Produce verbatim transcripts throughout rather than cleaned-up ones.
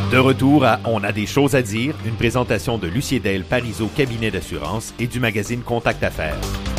De retour à On a des choses à dire, une présentation de Lucie Del Parizeau Cabinet d'assurance et du magazine Contact Affaires.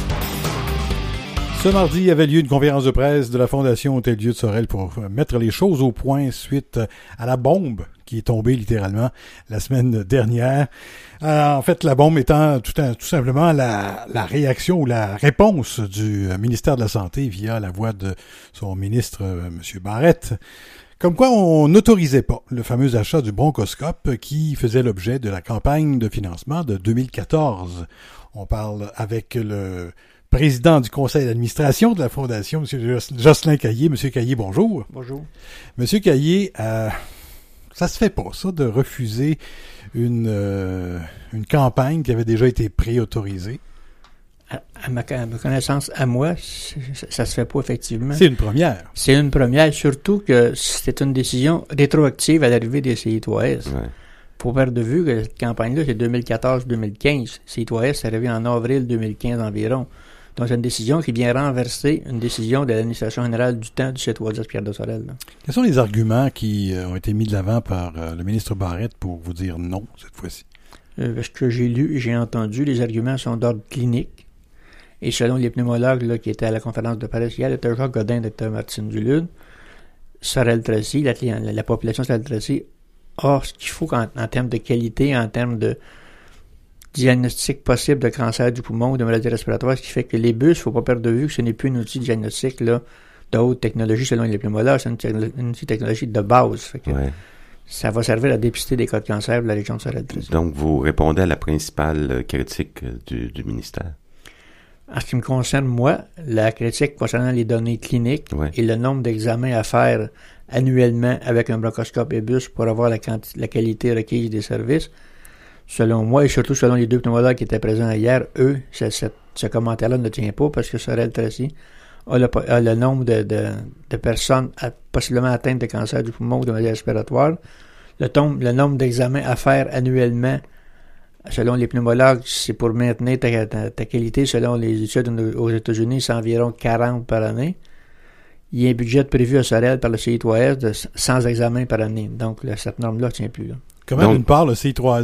Ce mardi avait lieu une conférence de presse de la Fondation Hôtel-Dieu de Sorel pour mettre les choses au point suite à la bombe qui est tombée littéralement la semaine dernière. Euh, en fait, la bombe étant tout, un, tout simplement la, la réaction ou la réponse du ministère de la Santé via la voix de son ministre, M. Barrette. Comme quoi, on n'autorisait pas le fameux achat du bronchoscope qui faisait l'objet de la campagne de financement de deux mille quatorze. On parle avec le président du conseil d'administration de la Fondation, M. Jocelyn Caillé. M. Caillé, bonjour. Bonjour. M. Caillé, euh, ça se fait pas, ça, de refuser une, euh, une campagne qui avait déjà été préautorisée? À, à, ma, à ma connaissance, à moi, ça se fait pas effectivement. C'est une première. C'est une première, surtout que c'était une décision rétroactive à l'arrivée des C I trois S. Ouais. Faut perdre de vue que cette campagne-là, c'est deux mille quatorze deux mille quinze. C I trois S est arrivé en avril deux mille quinze environ. Donc, c'est une décision qui vient renverser une décision de l'administration générale du temps du C I trois S Pierre de Sorel. Là. Quels sont les arguments qui euh, ont été mis de l'avant par euh, le ministre Barrette pour vous dire non cette fois-ci? Euh, parce que j'ai lu et j'ai entendu, les arguments sont d'ordre clinique. Et selon les pneumologues là, qui étaient à la conférence de Paris hier, docteur Jacques Godin, docteur Martine Dulude, Sorel-Tracy, la, la, la population Sorel-Tracy a ce qu'il faut en, en termes de qualité, en termes de diagnostic possible de cancer du poumon ou de maladie respiratoire, ce qui fait que les bus, il ne faut pas perdre de vue que ce n'est plus un outil de diagnostic là, de haute technologie selon les pneumologues, c'est une, techn- une technologie de base. Fait que ouais. Ça va servir à dépister des cas de cancer de la région de Sorel-Tracy. Donc, vous répondez à la principale critique du, du ministère? En ce qui me concerne, moi, la critique concernant les données cliniques ouais. et le nombre d'examens à faire annuellement avec un bronchoscope et bus pour avoir la, quanti- la qualité requise des services, selon moi et surtout selon les deux pneumologues qui étaient présents hier, eux, ce, ce, ce commentaire-là ne tient pas parce que Sorel-Tracy a le, a le nombre de, de, de personnes à, possiblement atteintes de cancer du poumon ou de maladie respiratoire, le, tombe, le nombre d'examens à faire annuellement. Selon les pneumologues, c'est pour maintenir ta, ta, ta qualité. Selon les études aux États-Unis, c'est environ quarante par année. Il y a un budget prévu à Sorel par le C I trois S de cent examens par année. Donc, là, cette norme-là ne tient plus. Là. Comment, Donc, d'une part, le C I trois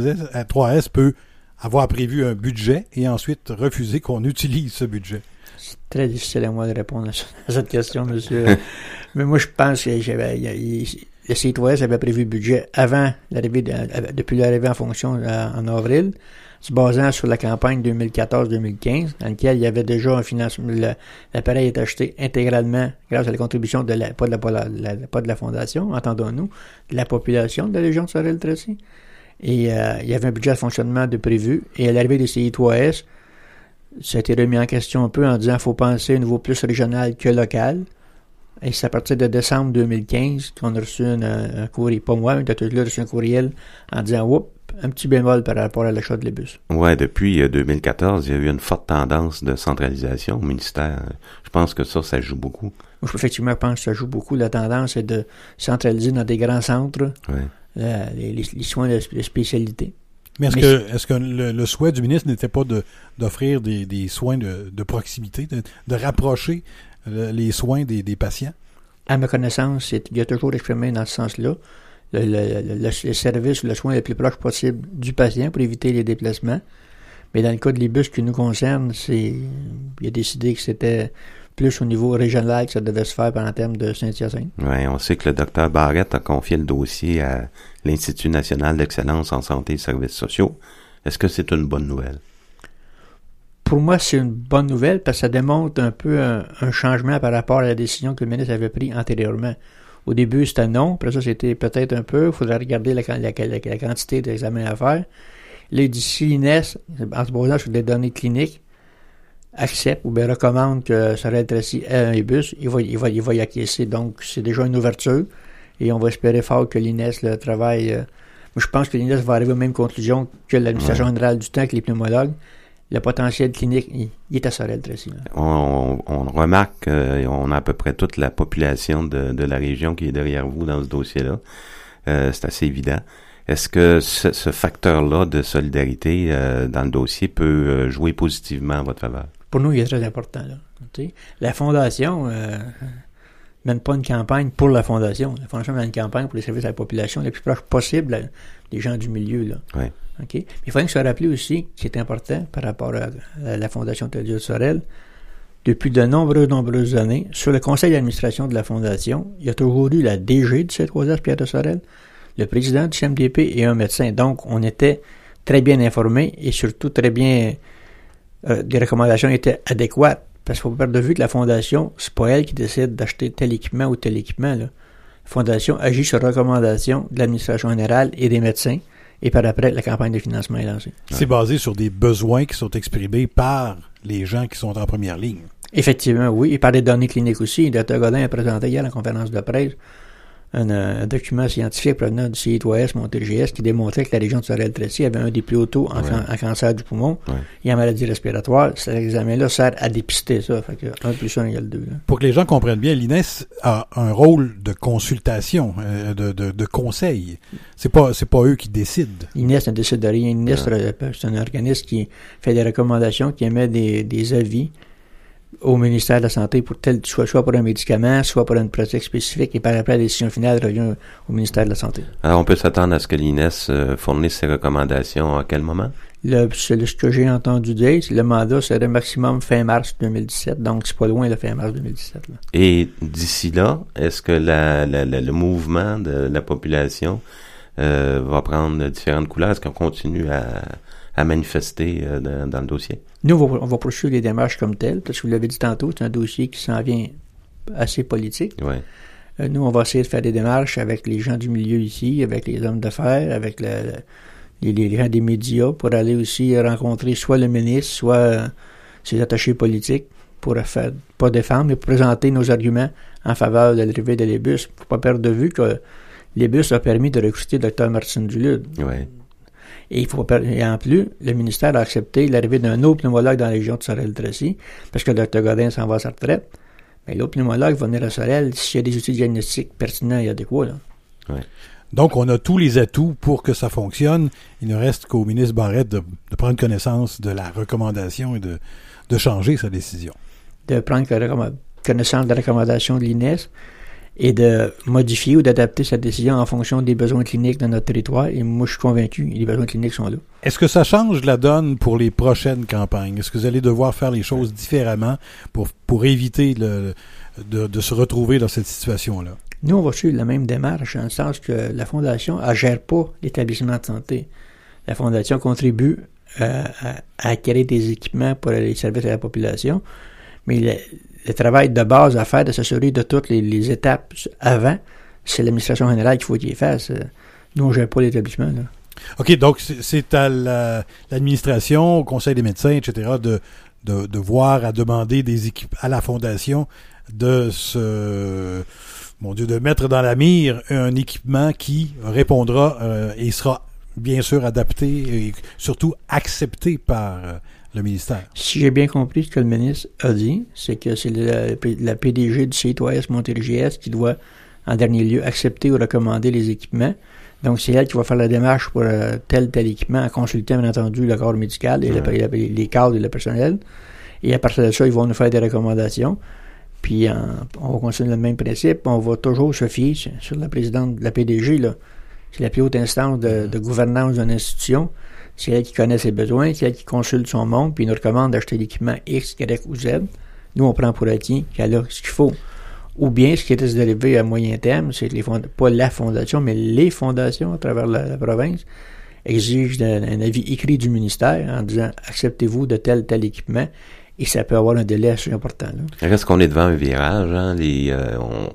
S peut avoir prévu un budget et ensuite refuser qu'on utilise ce budget? C'est très difficile à moi de répondre à cette question, monsieur. Mais moi, je pense que j'avais... Le C I trois S avait prévu le budget avant l'arrivée, de, depuis l'arrivée en fonction euh, en avril, se basant sur la campagne deux mille quatorze deux mille quinze, dans laquelle il y avait déjà un financement. Le, l'appareil est acheté intégralement grâce à la contribution de la, pas de la, pas de la, pas de la fondation, entendons-nous, de la population de la région de Sorel-Tracy. Et euh, il y avait un budget de fonctionnement de prévu. Et à l'arrivée des C I trois S, ça a été remis en question un peu en disant qu'il faut penser au niveau plus régional que local. Et c'est à partir de décembre deux mille quinze qu'on a reçu un, un courriel, pas moi, mais docteur Dulude a reçu un courriel en disant « Oups, un petit bémol par rapport à l'achat de les bus. » Ouais, depuis euh, deux mille quatorze, il y a eu une forte tendance de centralisation au ministère. Je pense que ça, ça joue beaucoup. Moi, effectivement, je pense que ça joue beaucoup. La tendance est de centraliser dans des grands centres ouais. euh, les, les, les soins de, de spécialité. Mais est-ce Mais que, est-ce que le, le souhait du ministre n'était pas de, d'offrir des, des soins de, de proximité, de, de rapprocher les soins des, des patients? À ma connaissance, il y a toujours exprimé dans ce sens-là le, le, le, le service ou le soin le plus proche possible du patient pour éviter les déplacements. Mais dans le cas de les bus qui nous concernent, c'est, il a décidé que c'était plus au niveau régional que ça devait se faire en termes de Saint-Hyacinthe. Oui, on sait que le docteur Barrette a confié le dossier à l'Institut national d'excellence en santé et services sociaux. Est-ce que c'est une bonne nouvelle? Pour moi, c'est une bonne nouvelle parce que ça démontre un peu un, un changement par rapport à la décision que le ministre avait prise antérieurement. Au début, c'était non. Après ça, c'était peut-être un peu. Il faudrait regarder la, la, la, la quantité d'examens à faire. Là, d'ici l'I N E S, en se basant sur des données cliniques, accepte ou bien recommande que Sorel-Tracy ait un bus, il va, il, va, il va y acquiescer. Donc, c'est déjà une ouverture et on va espérer fort que l'I N E S le travaille. Euh, moi, je pense que l'I N E S va arriver aux mêmes conclusions que l'administration ouais. générale du temps, avec les pneumologues. Le potentiel clinique, il, il est à Sorel-Tracy. On, on remarque qu'on a à peu près toute la population de, de la région qui est derrière vous dans ce dossier-là. Euh, c'est assez évident. Est-ce que ce, ce facteur-là de solidarité euh, dans le dossier peut euh, jouer positivement en votre faveur? Pour nous, il est très important. Là. La Fondation, euh, mène pas une campagne pour la Fondation. La Fondation mène une campagne pour les services à la population le plus proche possible des gens du milieu, là. Oui. OK? Mais il faut que se rappeler aussi, qui est important par rapport à, à la Fondation Tel-Dieu de Sorel, depuis de nombreuses, nombreuses années, sur le conseil d'administration de la Fondation, il y a toujours eu la D G du C trois S, Pierre de Sorel, le président du C M D P et un médecin. Donc, on était très bien informés et surtout très bien... Euh, des recommandations étaient adéquates. Parce qu'il faut pas perdre de vue que la Fondation, c'est pas elle qui décide d'acheter tel équipement ou tel équipement, là. La Fondation agit sur recommandation de l'administration générale et des médecins, et par après, la campagne de financement est lancée. C'est basé sur des besoins qui sont exprimés par les gens qui sont en première ligne. Effectivement, oui, et par des données cliniques aussi. Le docteur Godin a présenté hier à la conférence de presse un, un document scientifique provenant du C trois S Montérégie qui démontrait que la région de Sorel-Tracy avait un des plus hauts taux en, ouais. can- en cancer du poumon ouais. et en maladie respiratoire. Cet examen-là sert à dépister ça. Fait que un plus un égale deux. Là. Pour que les gens comprennent bien, l'I N E S a un rôle de consultation, euh, de, de, de conseil. C'est pas, c'est pas eux qui décident. L'I N E S ne décide de rien. L'I N E S, ouais. c'est un organisme qui fait des recommandations, qui émet des, des avis au ministère de la Santé pour tel, soit, soit pour un médicament, soit pour une pratique spécifique, et par après, la décision finale revient au ministère de la Santé. Alors, on peut s'attendre à ce que l'I N E S euh, fournisse ses recommandations à quel moment? Le, c'est ce que j'ai entendu dire, le mandat serait maximum fin mars deux mille dix-sept, donc c'est pas loin le fin mars deux mille dix-sept. Là. Et d'ici là, est-ce que la, la, la, le mouvement de la population euh, va prendre différentes couleurs? Est-ce qu'on continue à... à manifester euh, dans, dans le dossier? Nous, on va, on va poursuivre les démarches comme telles, parce que vous l'avez dit tantôt, c'est un dossier qui s'en vient assez politique. Ouais. Euh, nous, on va essayer de faire des démarches avec les gens du milieu ici, avec les hommes d'affaires, avec le, le, les, les gens des médias, pour aller aussi rencontrer soit le ministre, soit euh, ses attachés politiques, pour faire, pas défendre, mais pour présenter nos arguments en faveur de l'arrivée de l'Ébus. Faut pas perdre de vue que l'Ébus a permis de recruter le docteur Martin Dulude. Ouais. Et, il faut pas, et en plus, le ministère a accepté l'arrivée d'un autre pneumologue dans la région de Sorel-Tracy, parce que le docteur Godin s'en va à sa retraite. Mais l'autre pneumologue va venir à Sorel s'il y a des outils diagnostiques pertinents et adéquats. Là. Ouais. Donc, on a tous les atouts pour que ça fonctionne. Il ne reste qu'au ministre Barrette de, de prendre connaissance de la recommandation et de, de changer sa décision. De prendre connaissance de la recommandation de l'I N E S et de modifier ou d'adapter sa décision en fonction des besoins cliniques de notre territoire. Et moi, je suis convaincu, les besoins cliniques sont là. Est-ce que ça change la donne pour les prochaines campagnes? Est-ce que vous allez devoir faire les choses différemment pour, pour éviter le, de, de se retrouver dans cette situation-là? Nous, on va suivre la même démarche, dans le sens que la Fondation ne gère pas l'établissement de santé. La Fondation contribue euh, à, à acquérir des équipements pour les services à la population, mais le, le travail de base à faire, de s'assurer de toutes les, les étapes avant, c'est l'administration générale qu'il faut qu'il fasse. Nous, on ne gère pas l'établissement. Là. OK, donc c'est, c'est à la, l'administration, au Conseil des médecins, et cetera, de, de, de voir, à demander des équipes à la Fondation de se... Mon Dieu, de mettre dans la mire un équipement qui répondra euh, et sera bien sûr adapté et surtout accepté par euh, le ministère. Si j'ai bien compris ce que le ministre a dit, c'est que c'est la, la P D G du C trois S Montérégie qui doit, en dernier lieu, accepter ou recommander les équipements. Donc, c'est elle qui va faire la démarche pour euh, tel tel équipement, en consultant, bien entendu, le corps médical et ouais. le, les cadres et le personnel. Et à partir de ça, ils vont nous faire des recommandations. Puis, en, on va continuer le même principe. On va toujours se fier sur la présidente de la P D G, là. C'est la plus haute instance de, de gouvernance d'une institution. C'est elle qui connaît ses besoins, c'est elle qui consulte son monde, puis nous recommande d'acheter l'équipement X, Y ou Z. Nous, on prend pour acquis qu'elle a ce qu'il faut. Ou bien, ce qui est dérivé à moyen terme, c'est que les fond- pas la fondation, mais les fondations à travers la, la province exigent un, un avis écrit du ministère en disant « Acceptez-vous de tel tel équipement ?» Et ça peut avoir un délai assez important. Là. Est-ce qu'on est devant un virage? Hein? Les, euh, on,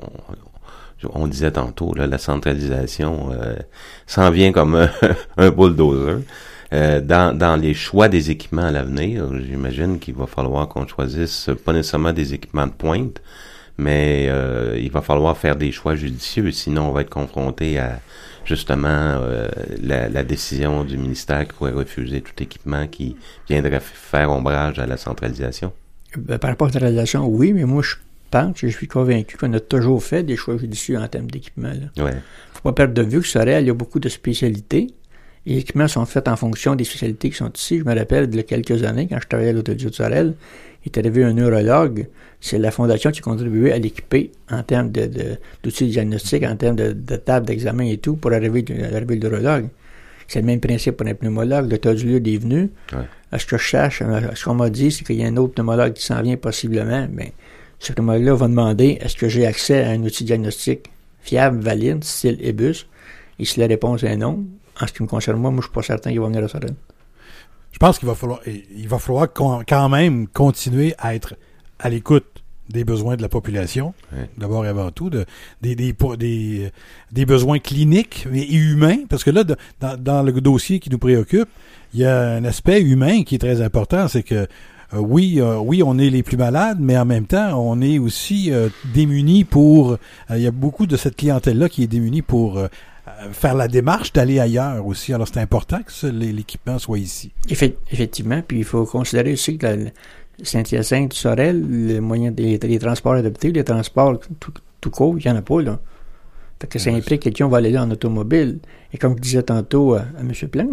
on disait tantôt, là, la centralisation euh, s'en vient comme un, un bulldozer. Euh, dans, dans les choix des équipements à l'avenir, j'imagine qu'il va falloir qu'on choisisse pas nécessairement des équipements de pointe, mais euh, il va falloir faire des choix judicieux, sinon on va être confronté à justement euh, la, la décision du ministère qui pourrait refuser tout équipement qui viendrait faire ombrage à la centralisation. Ben, par rapport à la centralisation, oui, mais moi je pense, je suis convaincu qu'on a toujours fait des choix judicieux en termes d'équipement. Il ne ouais. faut pas perdre de vue que Sorel, il y a beaucoup de spécialités Les équipements sont faits en fonction des spécialités qui sont ici. Je me rappelle, il y a quelques années, quand je travaillais à l'Hôtel Dieu de Sorel, il est arrivé un neurologue. C'est la Fondation qui a contribué à l'équiper en termes de, de, d'outils diagnostiques, en termes de, de table d'examen et tout, pour arriver à le neurologue. C'est le même principe pour un pneumologue. Le docteur Dulieu est venu. Ouais. À ce que je sache, à ce qu'on m'a dit, c'est qu'il y a un autre pneumologue qui s'en vient possiblement. Mais ce pneumologue-là va demander est-ce que j'ai accès à un outil diagnostique fiable, valide, style E B U S? Et si la réponse est non, en ce qui me concerne moi, moi je suis pas certain qu'il va venir à Sorel. Je pense qu'il va falloir il va falloir quand même continuer à être à l'écoute des besoins de la population, ouais. D'abord et avant tout, de, des, des, des, des besoins cliniques et humains, parce que là, de, dans, dans le dossier qui nous préoccupe, il y a un aspect humain qui est très important, c'est que euh, oui, euh, oui, on est les plus malades, mais en même temps, on est aussi euh, démunis pour... Euh, il y a beaucoup de cette clientèle-là qui est démunie pour euh, faire la démarche d'aller ailleurs aussi. Alors, c'est important que ce, l'équipement soit ici. Effectivement, puis il faut considérer aussi que la, Saint-Hyacinthe, Sorel, les moyens des, des transports adaptés, les transports tout, tout court, il n'y en a pas, là. Fait que ça implique que quelqu'un va aller là en automobile. Et comme je disais tantôt à, à M. Plein,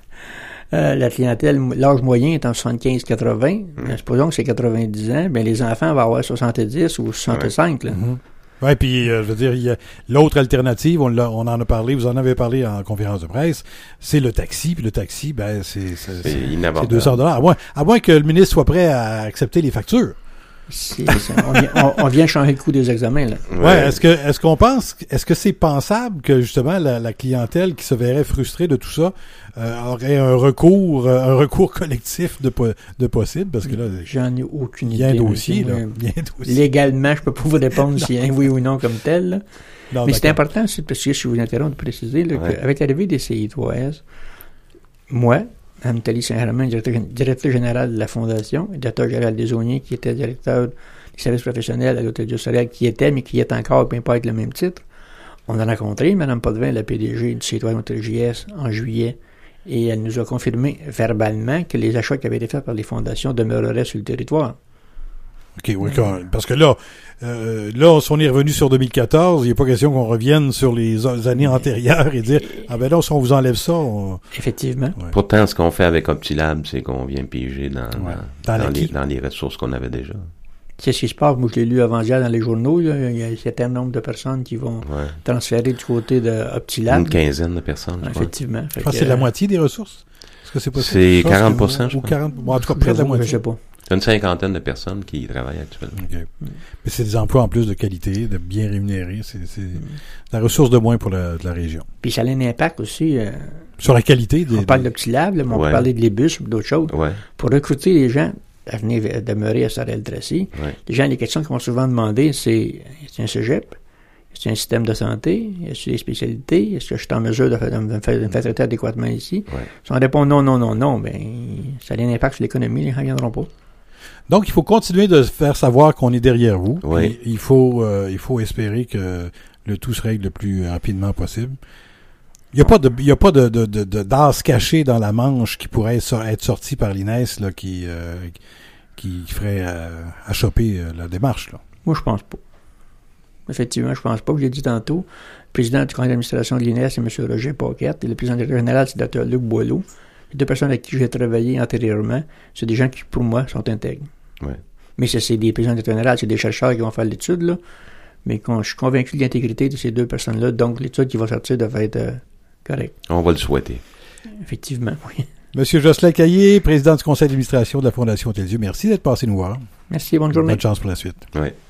euh, la clientèle, l'âge moyen est en soixante-quinze quatre-vingts. Mmh. Supposons que c'est quatre-vingt-dix ans, bien les enfants vont avoir soixante-dix ou soixante-cinq, ouais. Là. Mmh. Oui, puis euh, je veux dire, il y a l'autre alternative, on, l'a, on en a parlé, vous en avez parlé en conférence de presse, c'est le taxi, puis le taxi, ben c'est, c'est, c'est, c'est deux cents dollars. À moins, à moins que le ministre soit prêt à accepter les factures. C'est, c'est, on, vient, on, on vient changer le coût des examens, là. Ouais. ouais. Est-ce que, est-ce qu'on pense, est-ce que c'est pensable que justement la, la clientèle qui se verrait frustrée de tout ça euh, aurait un recours, euh, un recours collectif de, de possible, parce que là, j'en ai aucune idée. Il y a un dossier, là. Il y a un dossier. Légalement, je peux pas vous répondre s'il y a un oui ou non comme tel, là. Non, mais d'accord. C'est important, c'est parce que je vous interromps de préciser, là, ouais. Qu'avec l'arrivée des C I trois S, moi, Mme Nathalie Saint-Germain, directeur, directeur général de la Fondation, et directeur général des Auniers, qui était directeur des services professionnels à l'Hôtel Dieu Sorel, qui était, mais qui est encore, peu importe le même titre. On a rencontré Mme Potvin, la P D G du C I trois Hôtel J S, en juillet, et elle nous a confirmé verbalement que les achats qui avaient été faits par les fondations demeureraient sur le territoire. OK, oui, quand, parce que là, euh, là, si on est revenu sur deux mille quatorze, il n'y a pas question qu'on revienne sur les années antérieures et dire « Ah ben là, si on vous enlève ça... On... » Effectivement. Ouais. Pourtant, ce qu'on fait avec Optilab, c'est qu'on vient piger dans, ouais. dans, dans, dans, les, dans les ressources qu'on avait déjà. C'est ce qui se passe. Moi, je l'ai lu avant-hier dans les journaux. Là. Il y a un certain nombre de personnes qui vont ouais. transférer du côté de Optilab. Une quinzaine de personnes, je Effectivement. Je pense que c'est la moitié des ressources. Est-ce que c'est possible? C'est quarante pour cent, que, je ou quarante, bon, en tout cas, près de la moitié. Je sais pas. C'est une cinquantaine de personnes qui y travaillent actuellement. Okay. Mm. Mais c'est des emplois en plus de qualité, de bien rémunérés. C'est, c'est mm. la ressource de moins pour la, de la région. Puis ça a un impact aussi. Euh, sur la qualité des... On parle d'Optilab, mais on ouais. peut parler de l'E B U S ou d'autres choses. Ouais. Pour recruter les gens à venir demeurer à Sorel-Tracy, ouais. les gens, les questions qu'ils vont souvent demander, c'est est-ce un cégep? Est-ce un système de santé? Est-ce des spécialités? Est-ce que je suis en mesure de, de, de, me, faire, de me faire traiter adéquatement ici? Ouais. Si on répond non, non, non, non, ben ça a un impact sur l'économie, les gens ne viendront pas. Donc, il faut continuer de faire savoir qu'on est derrière vous. Oui. Il faut, euh, il faut espérer que le tout se règle le plus rapidement possible. Il n'y a pas de, il y a pas de, de, de, de d'as caché dans la manche qui pourrait être sorti par l'I N E S, là, qui, euh, qui ferait euh, achoper euh, la démarche, là. Moi, je pense pas. Effectivement, je pense pas. Je l'ai dit tantôt. Le président du conseil d'administration de l'I N E S, c'est M. Roger Paquette, et le président général, c'est le docteur Luc Boileau. Les deux personnes avec qui j'ai travaillé antérieurement, c'est des gens qui, pour moi, sont intègres. Ouais. Mais ça, c'est des présidents généraux, c'est des chercheurs qui vont faire l'étude, là. Mais quand je suis convaincu de l'intégrité de ces deux personnes-là, donc l'étude qui va sortir devrait être euh, correcte. On va le souhaiter. Effectivement, oui. Monsieur Jocelyn Caillé, président du conseil d'administration de la Fondation Hôtel Dieu, merci d'être passé nous voir. Merci, bonne journée. Bonne chance pour la suite. Oui.